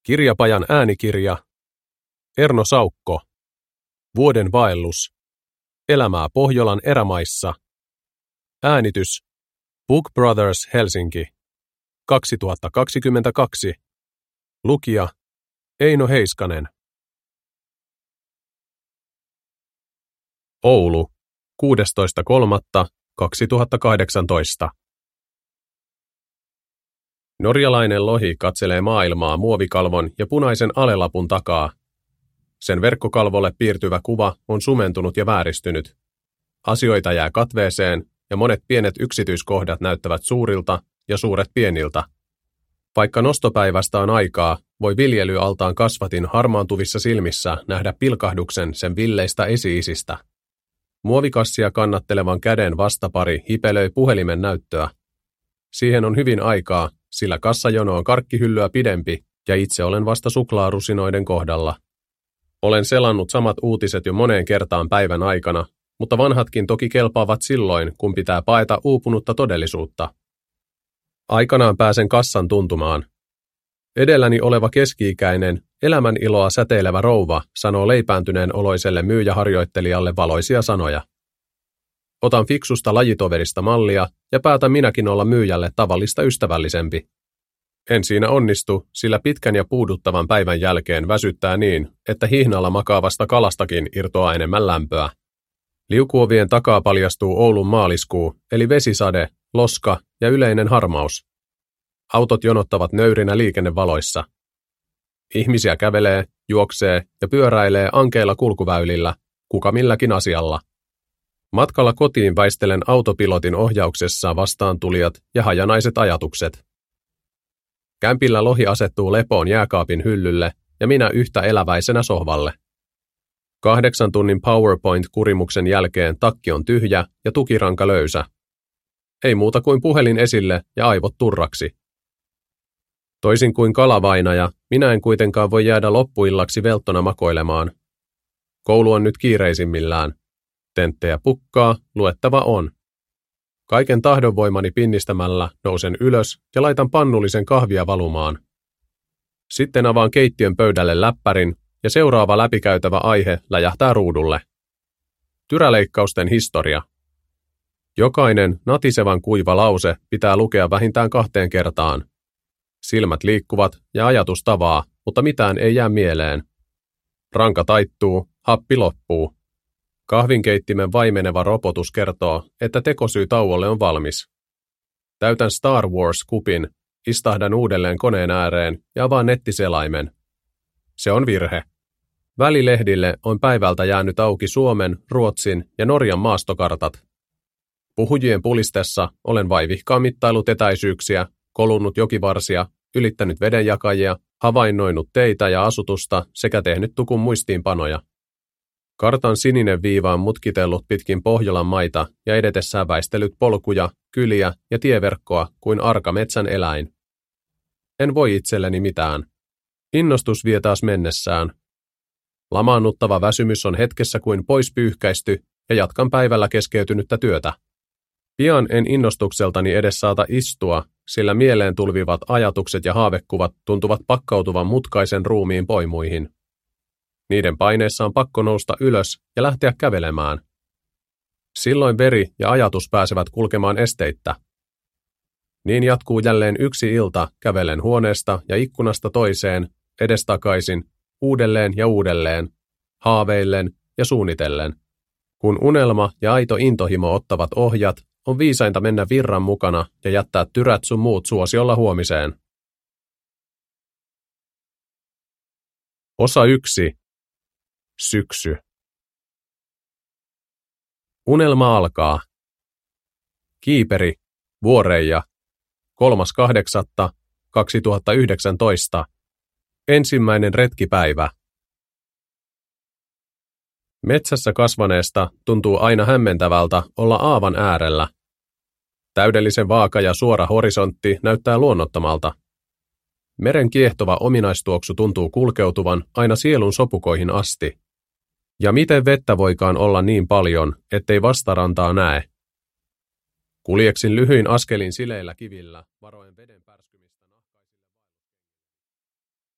Kirjapajan äänikirja. Erno Saukko. Vuoden vaellus. Elämää Pohjolan erämaissa. Äänitys. Book Brothers Helsinki. 2022. Lukija. Eino Heiskanen. Oulu. 16.3.2018. Norjalainen lohi katselee maailmaa muovikalvon ja punaisen alelapun takaa. Sen verkkokalvolle piirtyvä kuva on sumentunut ja vääristynyt. Asioita jää katveeseen ja monet pienet yksityiskohdat näyttävät suurilta ja suuret pieniltä. Vaikka nostopäivästä on aikaa, voi viljelyaltaan kasvatin harmaantuvissa silmissä nähdä pilkahduksen sen villeistä esi-isistä. Muovikassia kannattelevan käden vastapari hipelöi puhelimen näyttöä. Siihen on hyvin aikaa, sillä kassajono on karkkihyllyä pidempi ja itse olen vasta suklaarusinoiden kohdalla. Olen selannut samat uutiset jo moneen kertaan päivän aikana, mutta vanhatkin toki kelpaavat silloin, kun pitää paeta uupunutta todellisuutta. Aikanaan pääsen kassan tuntumaan. Edelläni oleva keski-ikäinen, elämän iloa säteilevä rouva sanoo leipääntyneen oloiselle myyjäharjoittelijalle valoisia sanoja. Otan fiksusta lajitoverista mallia ja päätän minäkin olla myyjälle tavallista ystävällisempi. En siinä onnistu, sillä pitkän ja puuduttavan päivän jälkeen väsyttää niin, että hihnalla makaavasta kalastakin irtoaa enemmän lämpöä. Liukuovien takaa paljastuu Oulun maaliskuu, eli vesisade, loska ja yleinen harmaus. Autot jonottavat nöyrinä liikennevaloissa. Ihmisiä kävelee, juoksee ja pyöräilee ankeilla kulkuväylillä, kuka milläkin asialla. Matkalla kotiin väistelen autopilotin ohjauksessa vastaantulijat ja hajanaiset ajatukset. Kämpillä lohi asettuu lepoon jääkaapin hyllylle ja minä yhtä eläväisenä sohvalle. 8 tunnin PowerPoint-kurimuksen jälkeen takki on tyhjä ja tukiranka löysä. Ei muuta kuin puhelin esille ja aivot turraksi. Toisin kuin kalavainaja, minä en kuitenkaan voi jäädä loppuillaksi velttona makoilemaan. Koulu on nyt kiireisimmillään. Tenttejä pukkaa, luettava on. Kaiken tahdonvoimani pinnistämällä nousen ylös ja laitan pannullisen kahvia valumaan. Sitten avaan keittiön pöydälle läppärin ja seuraava läpikäytävä aihe läjähtää ruudulle. Tyräleikkausten historia. Jokainen natisevan kuiva lause pitää lukea vähintään 2 kertaan. Silmät liikkuvat ja ajatus tavaa, mutta mitään ei jää mieleen. Ranka taittuu, happi loppuu. Kahvinkeittimen vaimeneva ropotus kertoo, että tekosyy tauolle on valmis. Täytän Star Wars-kupin, istahdan uudelleen koneen ääreen ja avaan nettiselaimen. Se on virhe. Välilehdille on päivältä jäänyt auki Suomen, Ruotsin ja Norjan maastokartat. Puhujien pulistessa olen vaivihkaa mittaillut etäisyyksiä, kolunnut jokivarsia, ylittänyt vedenjakajia, havainnoinut teitä ja asutusta sekä tehnyt tukun muistiinpanoja. Kartan sininen viiva on mutkitellut pitkin Pohjolan maita ja edetessään väistellyt polkuja, kyliä ja tieverkkoa kuin arka metsän eläin. En voi itselleni mitään. Innostus vie taas mennessään. Lamaannuttava väsymys on hetkessä kuin pois pyyhkäisty ja jatkan päivällä keskeytynyttä työtä. Pian en innostukseltani edes saata istua, sillä mieleen tulvivat ajatukset ja haavekuvat tuntuvat pakkautuvan mutkaisen ruumiin poimuihin. Niiden paineessa on pakko nousta ylös ja lähteä kävelemään. Silloin veri ja ajatus pääsevät kulkemaan esteittä. Niin jatkuu jälleen yksi ilta kävellen huoneesta ja ikkunasta toiseen, edestakaisin, uudelleen ja uudelleen, haaveillen ja suunnitellen. Kun unelma ja aito intohimo ottavat ohjat, on viisainta mennä virran mukana ja jättää tyrät sun muut suosiolla huomiseen. Osa 1. Syksy. Unelma alkaa. Kiiperi, Vuoreija, 3.8.2019. Ensimmäinen retkipäivä. Metsässä kasvaneesta tuntuu aina hämmentävältä olla aavan äärellä. Täydellisen vaaka ja suora horisontti näyttää luonnottomalta. Meren kiehtova ominaistuoksu tuntuu kulkeutuvan aina sielun sopukoihin asti. Ja miten vettä voikaan olla niin paljon, ettei vastarantaa näe? Kuljeksin lyhyin askelin sileillä kivillä, varoen veden